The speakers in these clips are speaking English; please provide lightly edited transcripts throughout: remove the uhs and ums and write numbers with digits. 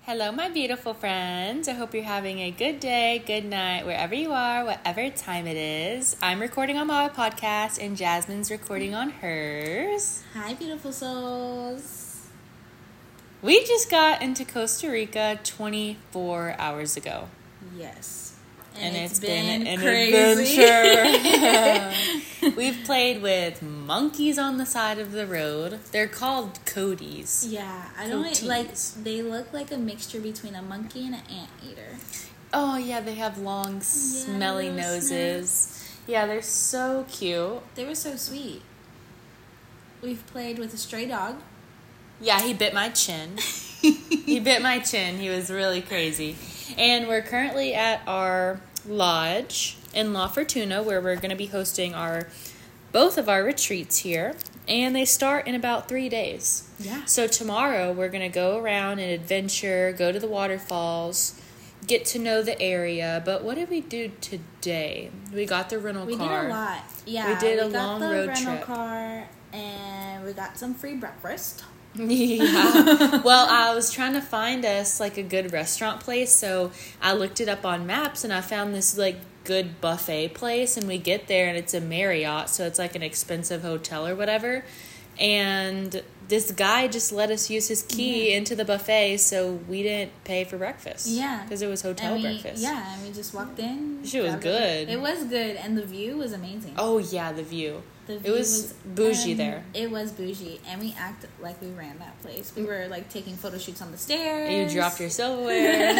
Hello, my beautiful friends. I hope you're having a good day, good night, wherever you are, whatever time it is. I'm recording on my podcast, and Jasmine's recording on hers. Hi, beautiful souls. We just got into Costa Rica 24 hours ago. Yes. And it's been an crazy. adventure. We've played with monkeys on the side of the road. They're called Coaties. Yeah, I don't Coaties. like. They look like a mixture between a monkey and an anteater. Oh, yeah, they have long, smelly noses. Yeah, they're so cute. They were so sweet. We've played with a stray dog. Yeah, he bit my chin. He bit my chin. He was really crazy. And we're currently at our lodge in La Fortuna, where we're going to be hosting both of our retreats here. And they start in about 3 days. Yeah. So tomorrow we're going to go around and adventure, go to the waterfalls, get to know the area. But what did we do today? We got the rental car. We did a lot. Yeah. We did a long road trip. We got the rental car and we got some free breakfast. Yeah. Well, I was trying to find us like a good restaurant place, so I looked it up on maps and I found this like good buffet place, and we get there and it's a Marriott, so it's like an expensive hotel or whatever. And this guy just let us use his key into the buffet, so we didn't pay for breakfast. Yeah. Because it was hotel breakfast. Yeah, and we just walked in. Shit was good. It was good, and the view was amazing. Oh, yeah, the view. It was bougie there. It was bougie, and we acted like we ran that place. We were like taking photo shoots on the stairs. You dropped your silverware.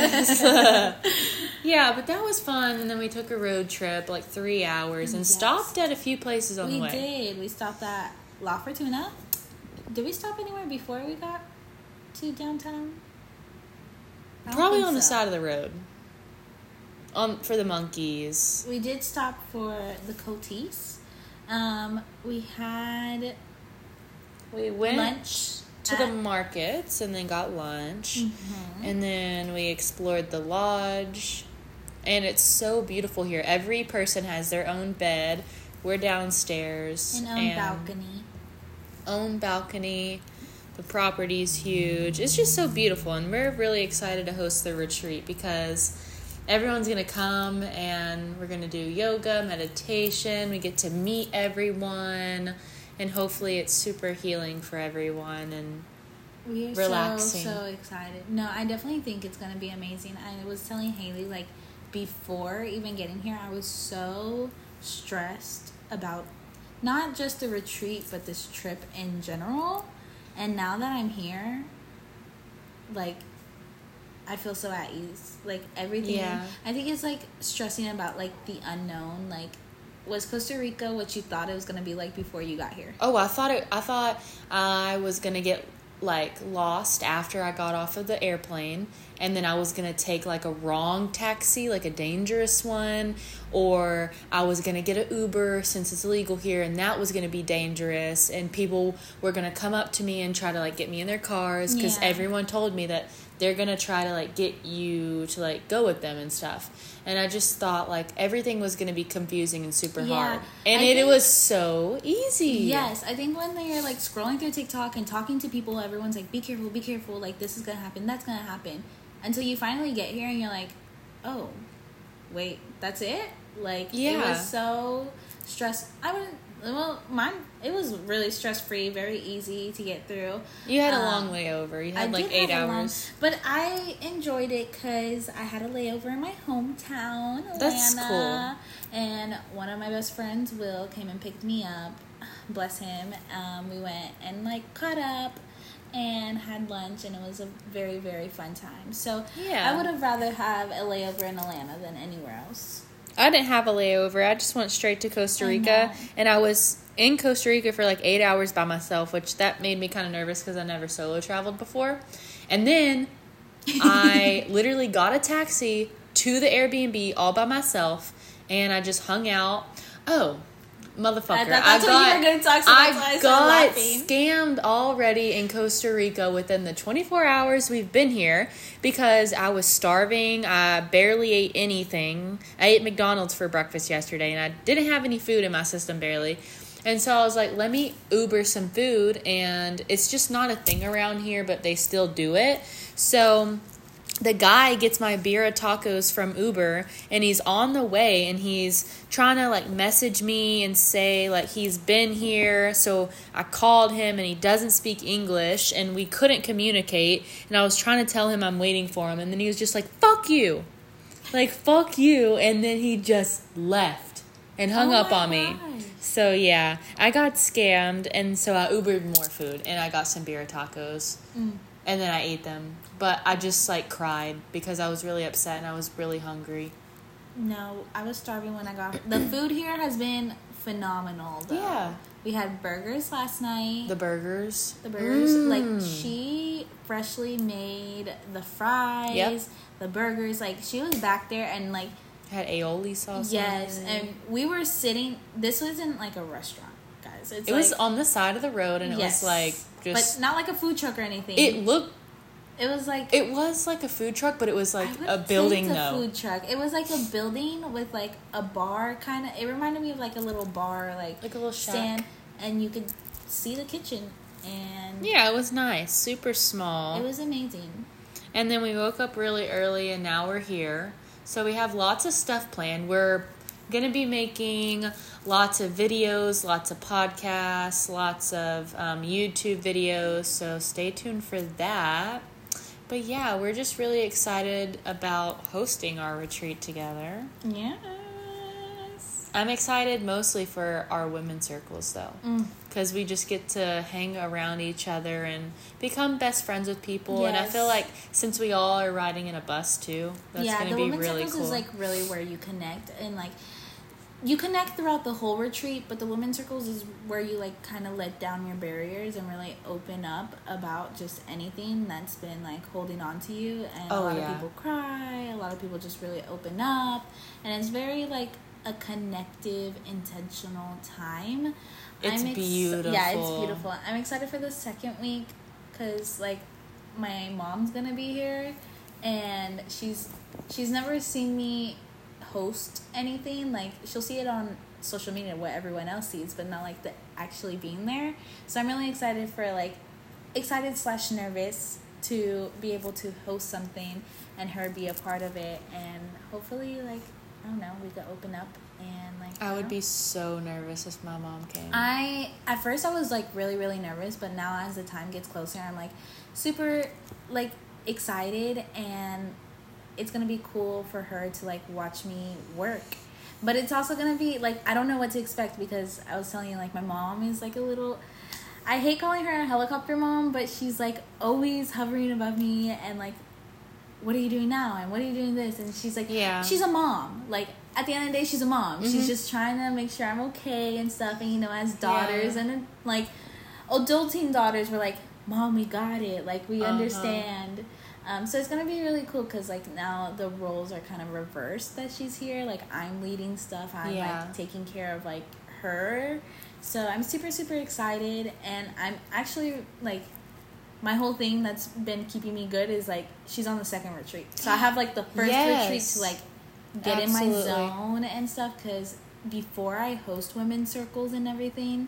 Yeah, but that was fun. And then we took a road trip, like 3 hours, and stopped at a few places on the way. We did. We stopped at La Fortuna. Did we stop anywhere before we got to downtown? Probably on the side of the road. For the monkeys. We did stop for the Coaties. We went lunch to the markets and then got lunch. Mm-hmm. And then we explored the lodge. And it's so beautiful here. Every person has their own bed. We're downstairs. An own balcony. The property's huge. It's just so beautiful. And we're really excited to host the retreat because everyone's going to come and we're going to do yoga, meditation. We get to meet everyone. And hopefully it's super healing for everyone and we are relaxing. So excited. No, I definitely think it's going to be amazing. I was telling Haley, like, before even getting here, I was so stressed about not just the retreat, but this trip in general. And now that I'm here, like, I feel so at ease. Like, everything. Yeah. I think it's, like, stressing about, like, the unknown. Like, was Costa Rica what you thought it was going to be like before you got here? Oh, I thought I was going to get, like, lost after I got off of the airplane. And then I was going to take, like, a wrong taxi, like a dangerous one. Or I was going to get an Uber since it's illegal here, and that was going to be dangerous. And people were going to come up to me and try to, like, get me in their cars. Because everyone told me that they're going to try to, like, get you to, like, go with them and stuff. And I just thought, like, everything was going to be confusing and super hard. And it was so easy. Yes. I think when they're, like, scrolling through TikTok and talking to people, everyone's like, be careful. Like, this is going to happen. That's going to happen. Until you finally get here and you're like, oh, wait, that's it? Like, it was so stressful. It was really stress-free, very easy to get through. You had a long layover. You had like 8 hours. But I enjoyed it because I had a layover in my hometown, Atlanta. That's cool. And one of my best friends, Will, came and picked me up. Bless him. We went and, like, caught up and had lunch, and it was a very, very fun time. So I would have rather have a layover in Atlanta than anywhere else. I didn't have a layover. I just went straight to Costa Rica, and I was in Costa Rica for like 8 hours by myself, which that made me kind of nervous because I never solo traveled before. And then I literally got a taxi to the Airbnb all by myself, and I just hung out. Oh, motherfucker. I got scammed already in Costa Rica within the 24 hours we've been here because I was starving. I barely ate anything. I ate McDonald's for breakfast yesterday, and I didn't have any food in my system barely. And so I was like, let me Uber some food, and it's just not a thing around here, but they still do it. So the guy gets my birria tacos from Uber, and he's on the way, and he's trying to like message me and say like he's been here. So I called him, and he doesn't speak English, and we couldn't communicate, and I was trying to tell him I'm waiting for him, and then he was just like, fuck you, and then he just left and hung up on me. So yeah, I got scammed, and so I Ubered more food, and I got some birria tacos, and then I ate them. But I just, like, cried because I was really upset and I was really hungry. No, I was starving when I got... The food here has been phenomenal, though. Yeah. We had burgers last night. The burgers. Like, she freshly made the fries, the burgers. Like, she was back there and, like... Had aioli sauce. Yes, and we were sitting... This wasn't, like, a restaurant, guys. It was on the side of the road, and it was, like, just... But not like a food truck or anything. It looked... It was like a food truck, but it was like a building though. A food truck. It was like a building with like a bar kind of. It reminded me of like a little bar, like a little shack. Stand, and you could see the kitchen. And yeah, it was nice, super small. It was amazing. And then we woke up really early, and now we're here. So we have lots of stuff planned. We're gonna be making lots of videos, lots of podcasts, lots of YouTube videos. So stay tuned for that. But yeah, we're just really excited about hosting our retreat together. Yes. I'm excited mostly for our women's circles, though. Because we just get to hang around each other and become best friends with people. Yes. And I feel like since we all are riding in a bus, too, that's going to be really cool. Yeah, the women's circles is, like, really where you connect. And, like, you connect throughout the whole retreat, but the women's circles is where you, like, kind of let down your barriers and really open up about just anything that's been, like, holding on to you. And a lot of people cry. A lot of people just really open up. And it's very, like, a connective, intentional time. It's beautiful. Yeah, it's beautiful. I'm excited for the second week because, like, my mom's going to be here. And she's never seen me host anything. Like, she'll see it on social media, what everyone else sees, but not like the actually being there. So I'm really excited for like excited/nervous to be able to host something and her be a part of it, and hopefully, like, I don't know, we could open up and like I would be so nervous if my mom came. At first I was like really, really nervous, but now as the time gets closer, I'm like super like excited, and it's going to be cool for her to, like, watch me work. But it's also going to be, like, I don't know what to expect because I was telling you, like, my mom is, like, a little... I hate calling her a helicopter mom, but she's, like, always hovering above me and, like, what are you doing now? And what are you doing this? And she's, like, she's a mom. Like, at the end of the day, she's a mom. She's just trying to make sure I'm okay and stuff. And, you know, as daughters and, like, adulting daughters, we're like, Mom, we got it. Like, we understand. So it's going to be really cool because, like, now the roles are kind of reversed that she's here. Like, I'm leading stuff. I'm, like, taking care of, like, her. So I'm super, super excited. And I'm actually, like, my whole thing that's been keeping me good is, like, she's on the second retreat. So I have, like, the first retreat to, like, get in my zone and stuff. Because before I host women's circles and everything,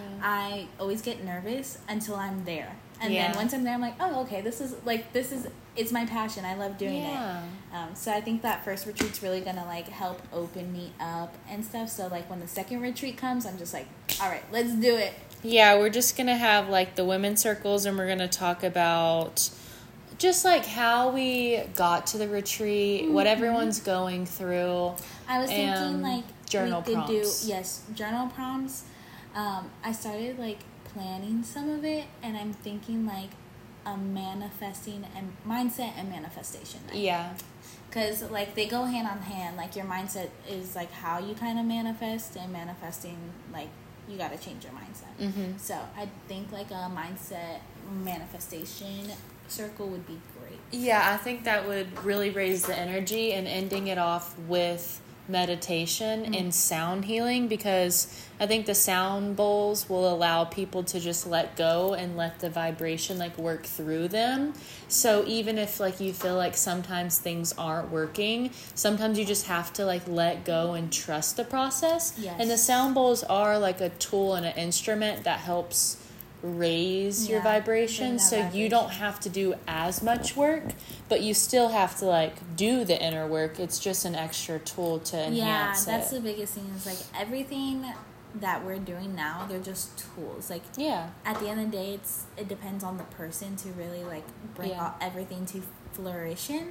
I always get nervous until I'm there. And then once I'm there, I'm like, oh, okay, this is, it's my passion. I love doing it. So I think that first retreat's really going to, like, help open me up and stuff. So, like, when the second retreat comes, I'm just like, all right, let's do it. Yeah, we're just going to have, like, the women's circles, and we're going to talk about just, like, how we got to the retreat, what everyone's going through. I was thinking, like, journal prompts. Journal prompts. I started, like, planning some of it, and I'm thinking, like, a manifesting and mindset and manifestation. Because, like, they go hand on hand. Like, your mindset is, like, how you kind of manifest, and manifesting, like, you got to change your mindset. So I think, like, a mindset manifestation circle would be great. Yeah, I think that would really raise the energy, and ending it off with meditation and sound healing, because I think the sound bowls will allow people to just let go and let the vibration, like, work through them. So even if, like, you feel like sometimes things aren't working, sometimes you just have to, like, let go and trust the process. And the sound bowls are, like, a tool and an instrument that helps raise your Yeah, vibration, bring that so you vibration. don't have to do as much work, but you still have to like do the inner work. It's just an extra tool to enhance that's it. the biggest thing. Is like everything that we're doing now, they're just tools. Like Yeah. at the end of the day, it depends on the person to really like bring Yeah. all, everything to flourishing.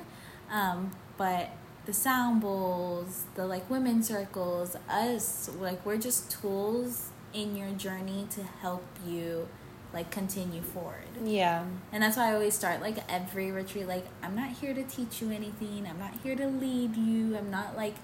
But the sound bowls, the like women's circles, us, like we're just tools in your journey to help you like continue forward. Yeah. And that's why I always start like every retreat, like I'm not here to teach you anything, I'm not here to lead you, I'm not like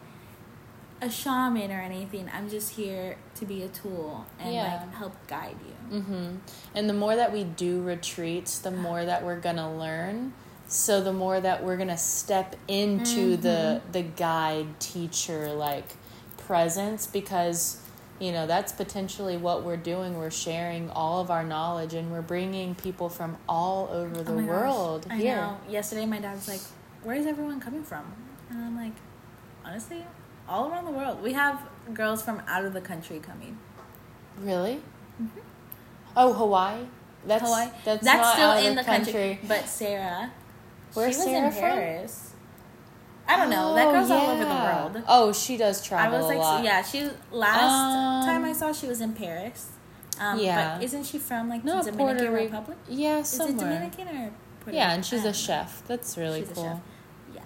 a shaman or anything. I'm just here to be a tool and like help guide you. Mm-hmm. And the more that we do retreats, the more that we're gonna learn. So the more that we're gonna step into the guide teacher like presence, because you know that's potentially what we're doing. We're sharing all of our knowledge, and we're bringing people from all over the world here. I know. Yesterday, my dad was like, "Where is everyone coming from?" And I'm like, honestly, all around the world. We have girls from out of the country coming. Really? Mm-hmm. Oh, Hawaii. That's Hawaii. That's That's not still out of in the the country. But Sarah, where's she was Sarah in from? Paris. I don't know. That girl's all over the world. Oh, she does I travel was like, a lot. yeah. She last time I saw, she was in Paris. Yeah. But isn't she from like No, the Dominican Puerto Rico. Republic? Yeah, Is somewhere. it Dominican or Puerto Yeah, Rico? and she's I don't a know. chef. That's really She's cool. a chef. Yeah.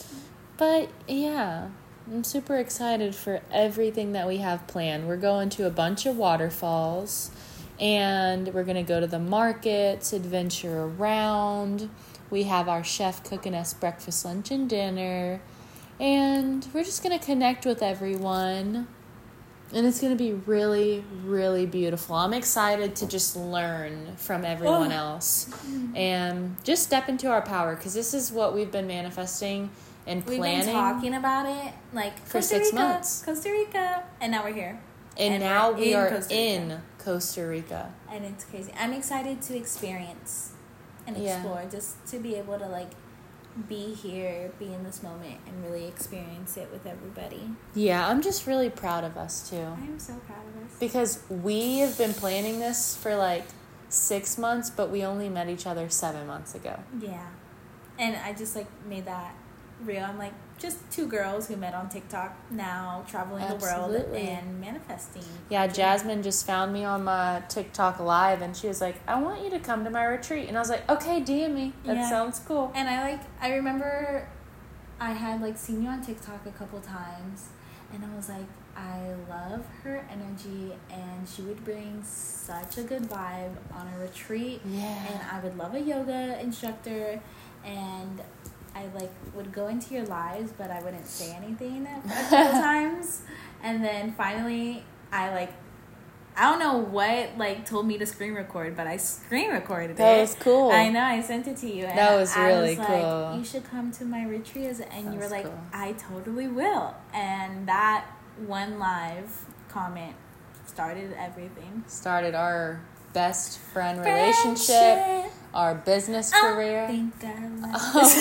But yeah, I'm super excited for everything that we have planned. We're going to a bunch of waterfalls, and we're going to go to the markets, adventure around. We have our chef cooking us breakfast, lunch, and dinner. And we're just going to connect with everyone. And it's going to be really, really beautiful. I'm excited to just learn from everyone else. And just step into our power. Because this is what we've been manifesting and planning. We've been talking about it like for Costa 6 Rica, months. Costa Rica. And now we're here. And now we are Costa Rica. in Costa Rica. And it's crazy. I'm excited to experience and explore. Just to be able to like be here, be in this moment, and really experience it with everybody. Yeah, I'm just really proud of us too. I am so proud of us. Because we have been planning this for like 6 months, but we only met each other 7 months ago. Yeah. And I just like made that real. I'm like just two girls who met on TikTok, now traveling the world and manifesting. Yeah, Jasmine just found me on my TikTok live, and she was like, I want you to come to my retreat. And I was like, okay, DM me. That sounds cool. And I remember I had like seen you on TikTok a couple times, and I was like, I love her energy, and she would bring such a good vibe on a retreat. Yeah. And I would love a yoga instructor, and I like would go into your lives, but I wouldn't say anything a couple times. And then finally, I don't know what like told me to screen record, but I screen recorded it. That was cool. I know, I sent it to you. And That was really I was cool. like, you should come to my retreat, and you were like, cool. I totally will. And that one live comment started everything. Started our best friend relationship, our business career. I think I like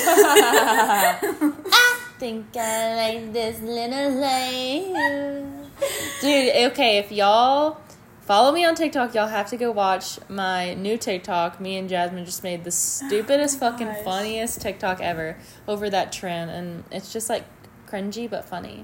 I think I like this little life. Dude, okay, if y'all follow me on TikTok, y'all have to go watch my new TikTok. Me and Jasmine just made the stupidest, fucking funniest TikTok ever over that trend, and it's just like cringy but funny.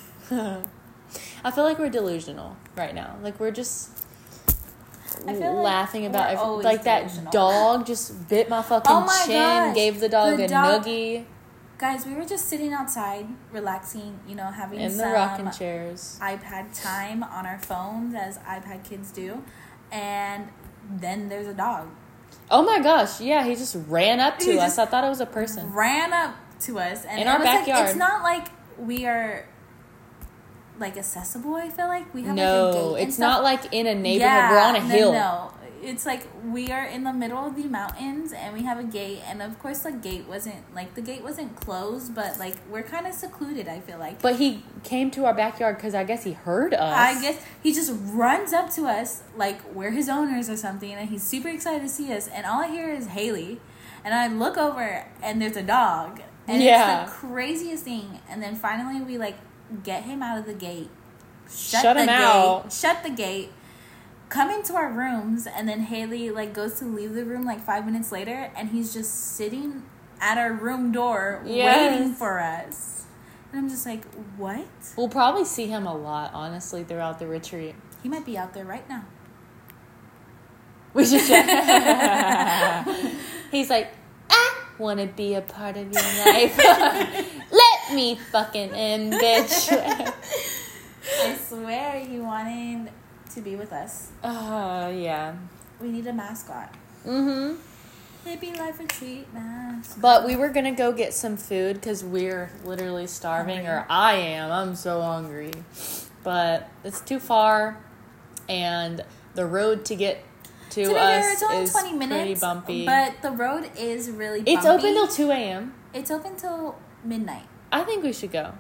I feel like we're delusional right now. Like we're just laughing about everything. Like delusional. That dog just bit my fucking chin, gosh. gave the dog a noogie. Guys, we were just sitting outside, relaxing, having In the some rocking chairs. iPad time on our phones, as iPad kids do, and then there's a dog. Oh my gosh, yeah, he just ran up to us. I thought it was a person. Ran up to us. And In our backyard. Like, it's not like we are like accessible, I feel like. We have No, like a gate and it's stuff. not like in a neighborhood. We're on a hill. No. It's like we are in the middle of the mountains, and we have a gate, and of course the gate wasn't closed, but like we're kind of secluded, I feel like. But he came to our backyard because I guess he heard us. I guess he just runs up to us like we're his owners or something, and he's super excited to see us, and all I hear is Haley, and I look over and there's a dog, and it's the craziest thing. And then finally we like get him out of the gate, shut the gate, come into our rooms, and then Haley like goes to leave the room like 5 minutes later, and he's just sitting at our room door waiting for us. And I'm just like, what? We'll probably see him a lot, honestly, throughout the retreat. He might be out there right now. We should check. He's like, I want to be a part of your life. Let me fucking in, bitch. I swear he wanted to be with us. Yeah. We need a mascot. Mm-hmm. Hippie Life Retreat mascot. But we were going to go get some food because we're literally starving. Hungry. Or I am. I'm so hungry. But it's too far. And the road to get to us it's only is 20 minutes, pretty bumpy. But the road is really bumpy. It's open till 2 a.m. It's open till midnight. I think we should go.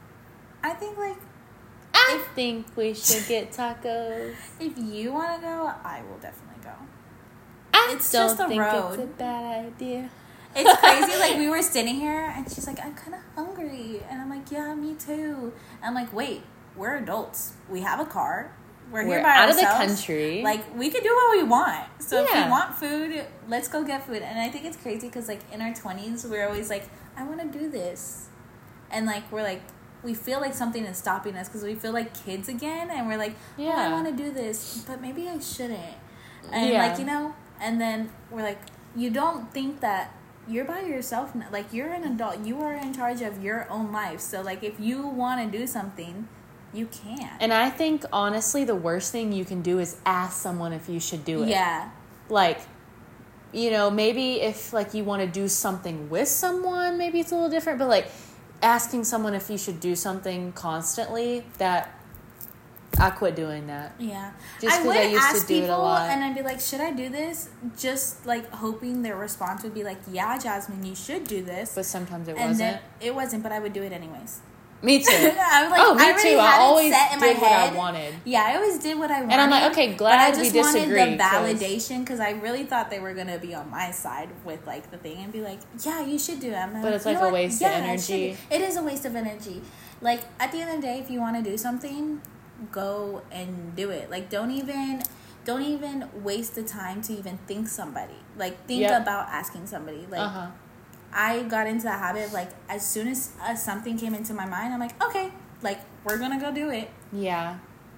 I think, like, I think we should get tacos. if you want to go, I will definitely go. It's don't just a think road. it's It's a bad idea. It's crazy. Like, we were sitting here, and she's like, I'm kind of hungry. And I'm like, yeah, me too. And I'm like, wait, we're adults. We have a car. We're here by out ourselves. of the country. Like, we can do what we want. So if Yeah. we want food, let's go get food. And I think it's crazy because, like, in our 20s, we're always like, I want to do this. And, like, we're like, we feel like something is stopping us because we feel like kids again. And we're like, oh, I Yeah. want to do this, but maybe I shouldn't. And, Yeah. like, you know, and then we're like, you don't think that you're by yourself now. Like, you're an adult. You are in charge of your own life. So, like, if you want to do something, you can. And I think, honestly, the worst thing you can do is ask someone if you should do it. Yeah. Like, you know, maybe if, like, you want to do something with someone, maybe it's a little different. But, like, asking someone if you should do something constantly, that... I quit doing that. Yeah. Just I 'cause would I used to ask do it a people, lot. and I'd be like, should I do this? Just, like, hoping their response would be like, yeah, Jasmine, you should do this. But sometimes it And wasn't. then it wasn't, but I would do it anyways. Me too. I was like, oh, me I already too. I had it always set in my did what I head. wanted. Yeah, I always did what I wanted. And I'm like, okay, but glad I we just disagree. wanted the validation because I really thought they were going to be on my side with, like, the thing and be like, yeah, you should do it. But it's like a waste of energy. It is a waste of energy. Like, at the end of the day, if you want to do something, go and do it. Like, don't even waste the time to even think somebody. Like, think about asking somebody. Like, I got into the habit of, like, as soon as something came into my mind, I'm like, okay, like, we're gonna go do it. Yeah.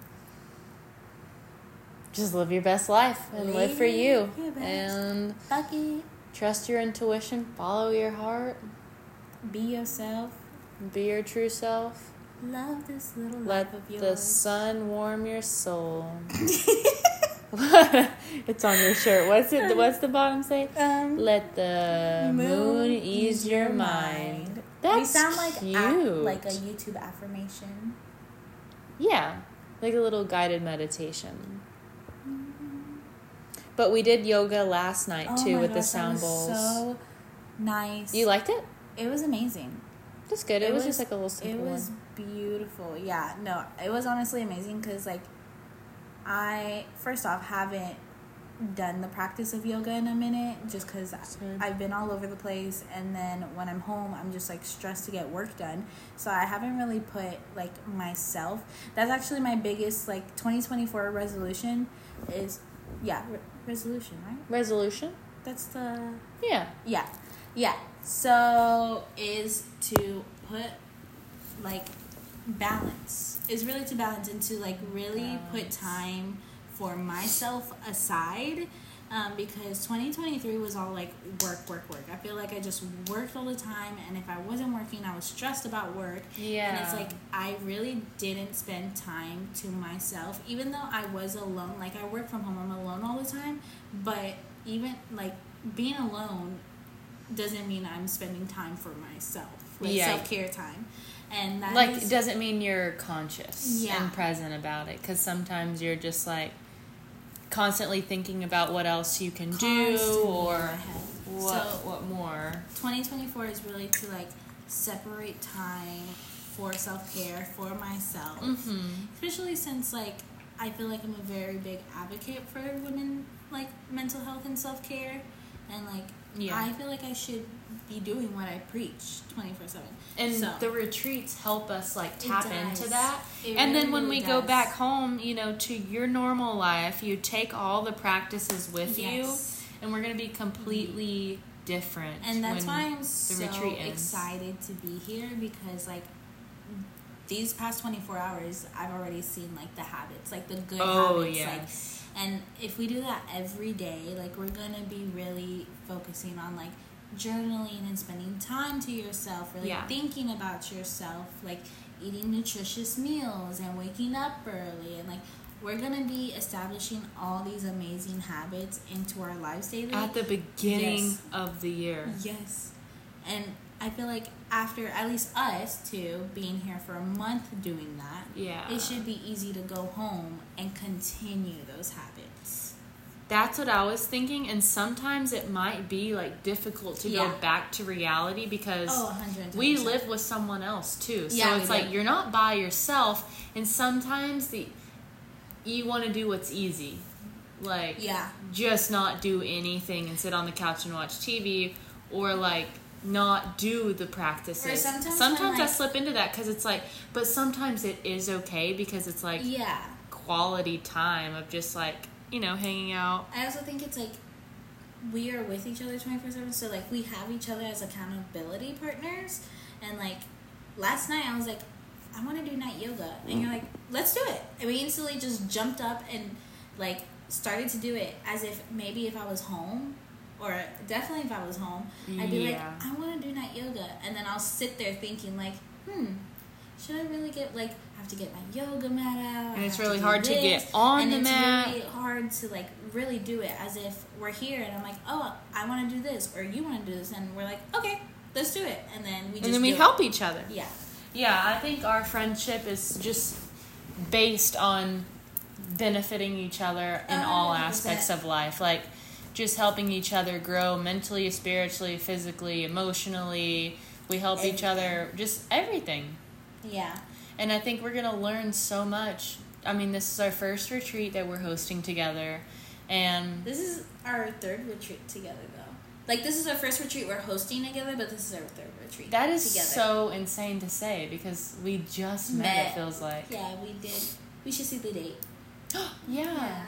Just live your best life and live for you. And Bucky, trust your intuition, follow your heart, be yourself. be your true self. Love this little Let life of yours. the sun warm your soul. It's on your shirt. What's the bottom say? Let the moon ease your mind. That's we sound like cute. like a YouTube affirmation. Yeah, like a little guided meditation. But we did yoga last night too with the sound bowls. So nice. You liked it? It was amazing. That's good. It was just like a little simple It was one. beautiful. Yeah, no, it was honestly amazing because, like, I first off haven't done the practice of yoga in a minute just because I've been all over the place, and then when I'm home I'm just like stressed to get work done, so I haven't really put like myself. That's actually my biggest like 2024 resolution is resolution, right? Resolution? That's the Yeah. So is to put like balance, is really to balance and to like really put time for myself aside, because 2023 was all like work. I feel like I just worked all the time, and if I wasn't working I was stressed about work. And it's like I really didn't spend time to myself, even though I was alone. Like, I work from home, I'm alone all the time, but even like being alone doesn't mean I'm spending time for myself, like self-care time. And that like, it doesn't mean you're conscious Yeah. and present about it, because sometimes you're just like constantly thinking about what else you can do or what more. 2024 is really to like separate time for self-care for myself, especially since like I feel like I'm a very big advocate for women, like mental health and self-care, and like I feel like I should be doing what I preach 24/7. And so, the retreats help us like tap into that. It And really, then when really we go does. back home, you know, to your normal life, you take all the practices with you, and we're going to be completely different. And that's when why I'm the so retreat ends. excited to be here, because like these past 24 hours I've already seen like the habits, like the good habits. Yes. Like, and if we do that every day, like we're gonna be really focusing on like journaling and spending time to yourself, really thinking about yourself, like eating nutritious meals and waking up early, and like we're gonna be establishing all these amazing habits into our lives daily At the beginning of the year. Yes. And I feel like after at least us two being here for a month doing that, it should be easy to go home and continue those habits. That's what I was thinking, and sometimes it might be like difficult to go back to reality because 110%. we live with someone else too. So Yeah, it's like you're not by yourself, and sometimes you want to do what's easy. Like just not do anything and sit on the couch and watch TV, or like not do the practices. Or sometimes I slip into that because it's like, but sometimes it is okay because it's like quality time of just like, you know, hanging out. I also think it's like we are with each other 24/7, so like we have each other as accountability partners. And like last night I was like, I want to do night yoga, and you're like, let's do it. And we instantly just jumped up and like started to do it as if maybe if I was home, or definitely if I was home, I'd be like, I want to do night yoga. And then I'll sit there thinking like, should I really I have to get my yoga mat out. And it's really hard to get on the mat. And it's really hard to like really do it as if we're here and I'm like, oh, I want to do this, or you want to do this, and we're like, okay, let's do it. And then we help each other. Yeah, I think our friendship is just based on benefiting each other in all aspects of life. Like, just helping each other grow mentally, spiritually, physically, emotionally. We help each other, just everything. Yeah. And I think we're going to learn so much. I mean, this is our first retreat that we're hosting together. And this is our third retreat together, though. Like, this is our first retreat we're hosting together, but this is our third retreat that is together. So insane to say, because we just met, it feels like. Yeah, we did. We should see the date. Yeah.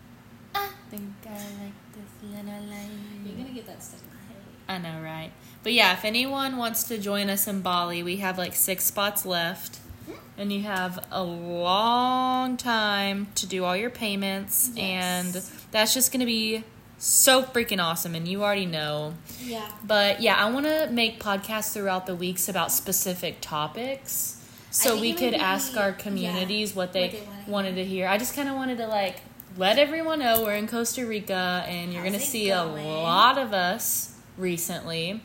I think I like this little light. You're going to get that stuck in my head. I know, right? But yeah, if anyone wants to join us in Bali, we have like 6 spots left. And you have a long time to do all your payments. Yes. And that's just going to be so freaking awesome. And you already know. Yeah. But yeah, I want to make podcasts throughout the weeks about specific topics. So we could ask our communities what they wanted to hear. I just kind of wanted to like let everyone know we're in Costa Rica. And you're going to see a lot of us recently.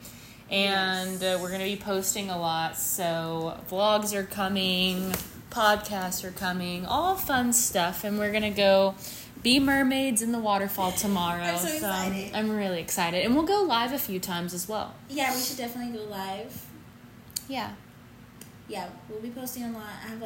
And we're going to be posting a lot. So vlogs are coming, podcasts are coming, all fun stuff. And we're going to go be mermaids in the waterfall tomorrow. I'm so excited. I'm really excited. And we'll go live a few times as well. Yeah, we should definitely go live. Yeah. Yeah, we'll be posting a lot.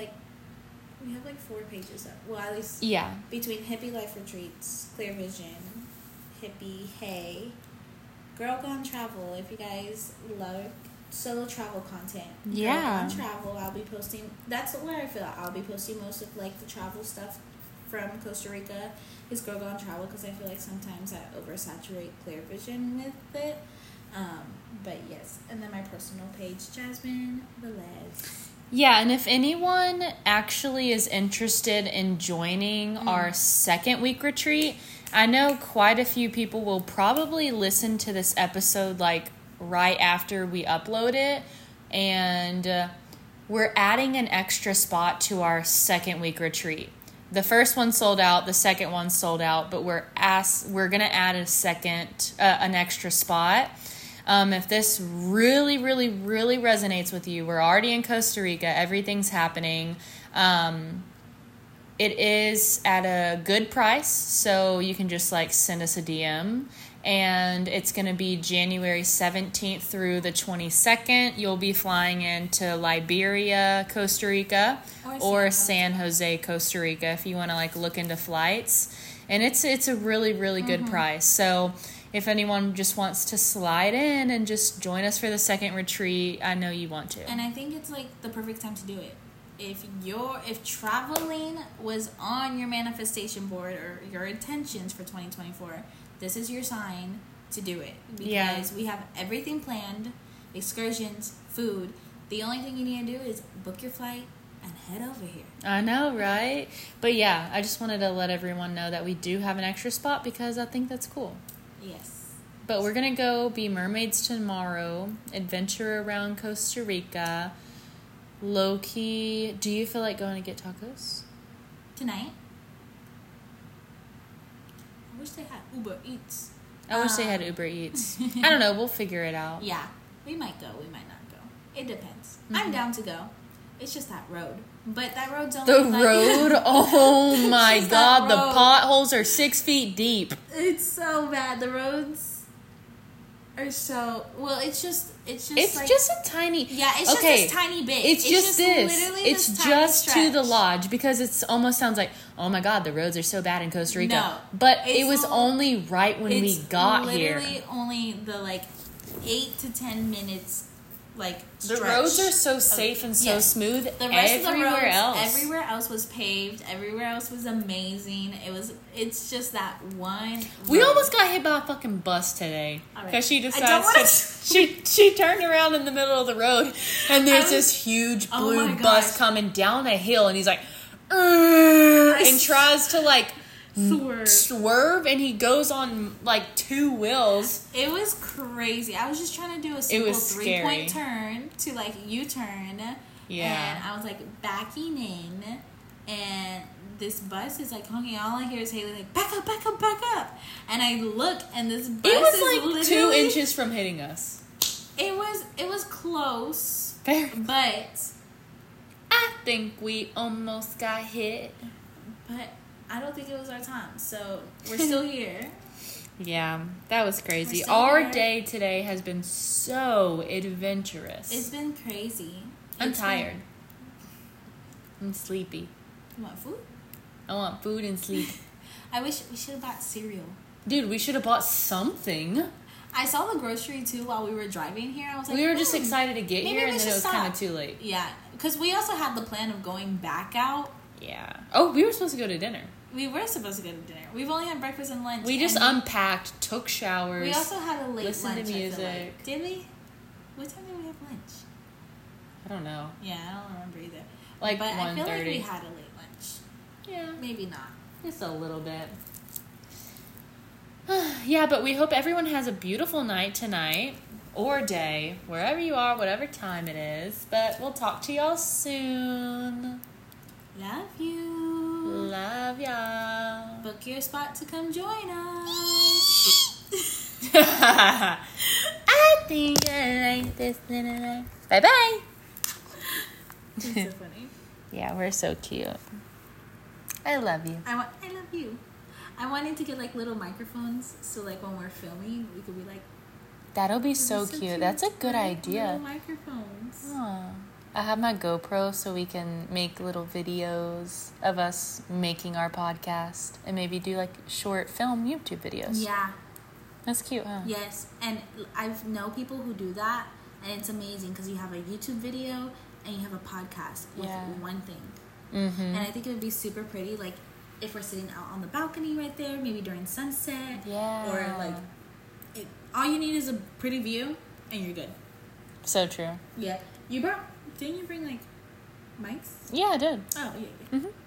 We have like 4 pages up. Well, at least between Hippie Life Retreats, Clear Vision, Hippie Hey, Girl Gone Travel. If you guys love solo travel content, Girl Gone Travel, I'll be posting. That's where I feel I'll be posting most of like the travel stuff from Costa Rica is Girl Gone Travel, because I feel like sometimes I oversaturate Clear Vision with it. But yes, and then my personal page, Jasmine Velez. Yeah, and if anyone actually is interested in joining our second week retreat, I know quite a few people will probably listen to this episode like right after we upload it, and we're adding an extra spot to our second week retreat. The first one sold out, the second one sold out, but we're going to add an extra spot. If this really, really, really resonates with you, we're already in Costa Rica. Everything's happening. It is at a good price, so you can just like send us a DM. And it's going to be January 17th through the 22nd. You'll be flying into Liberia, Costa Rica, or San Jose, Costa Rica, if you want to like look into flights. And it's a really, really good price. So if anyone just wants to slide in and just join us for the second retreat, I know you want to. And I think it's like the perfect time to do it. If traveling was on your manifestation board or your intentions for 2024, this is your sign to do it. Because we have everything planned, excursions, food. The only thing you need to do is book your flight and head over here. I know, right? But yeah, I just wanted to let everyone know that we do have an extra spot because I think that's cool. Yes. But we're going to go be mermaids tomorrow, adventure around Costa Rica. Low-key, do you feel like going to get tacos? Tonight? I wish they had Uber Eats. I wish they had Uber Eats. I don't know. We'll figure it out. Yeah. We might go. We might not go. It depends. I'm down to go. It's just that road. But that road's only The road? Oh my God. The potholes are 6 feet deep. It's so bad. The roads are so... Well, it's just It's like, just a tiny... Yeah, it's just this tiny bit. It's just this. Literally It's this tiny just stretch. to the lodge because it almost sounds like, oh my God, the roads are so bad in Costa Rica. No, but it was only right when we got here. It's literally only the 8 to 10 minutes stretch. The roads are so safe and so smooth. The rest of the roads, else. everywhere else was paved. Everywhere else was amazing. It's just that one. We road. almost got hit by a fucking bus today because she I don't decides wanna- she turned around in the middle of the road and there's this huge blue bus coming down a hill and he's like, and tries to swerve and he goes on 2 wheels. It was crazy. I was just trying to do a simple 3-point turn to U-turn. Yeah. And I was backing in and this bus is honking. All I hear is Haley back up, back up, back up. And I look and this bus it was 2 inches from hitting us. It was close. Fair. But I think we almost got hit. But I don't think it was our time. So we're still here. Yeah, that was crazy. Our day today has been so adventurous. It's been crazy. I'm tired. I'm sleepy. You want food? I want food and sleep. I wish we should have bought cereal. Dude, we should have bought something. I saw the grocery too while we were driving here. I was like, we were just excited to get here and then it was kind of too late. Yeah, because we also had the plan of going back out. Yeah. Oh, we were supposed to go to dinner. We were supposed to go to dinner. We've only had breakfast and lunch. We just unpacked, took showers. We also had a late listened lunch. to music. Did we? What time did we have lunch? I don't know. Yeah, I don't remember either. But 1:30. I feel like we had a late lunch. Yeah. Maybe not. Just a little bit. Yeah, but we hope everyone has a beautiful night tonight or day, wherever you are, whatever time it is. But we'll talk to y'all soon. Love you. Love y'all. Book your spot to come join us. I think I like this. Bye-bye. It's so funny. Yeah, we're so cute. I love you. I love you. I wanted to get little microphones so when we're filming we could be That'll be so cute. That's a good idea. Little microphones. Aww. I have my GoPro so we can make little videos of us making our podcast and maybe do short film YouTube videos. Yeah. That's cute, huh? Yes, and I know people who do that, and it's amazing because you have a YouTube video and you have a podcast with one thing. Mm-hmm. And I think it would be super pretty, if we're sitting out on the balcony right there, maybe during sunset. Yeah. Or all you need is a pretty view, and you're good. So true. Yeah. Didn't you bring mics? Yeah, I did. Oh, yeah. Mm-hmm.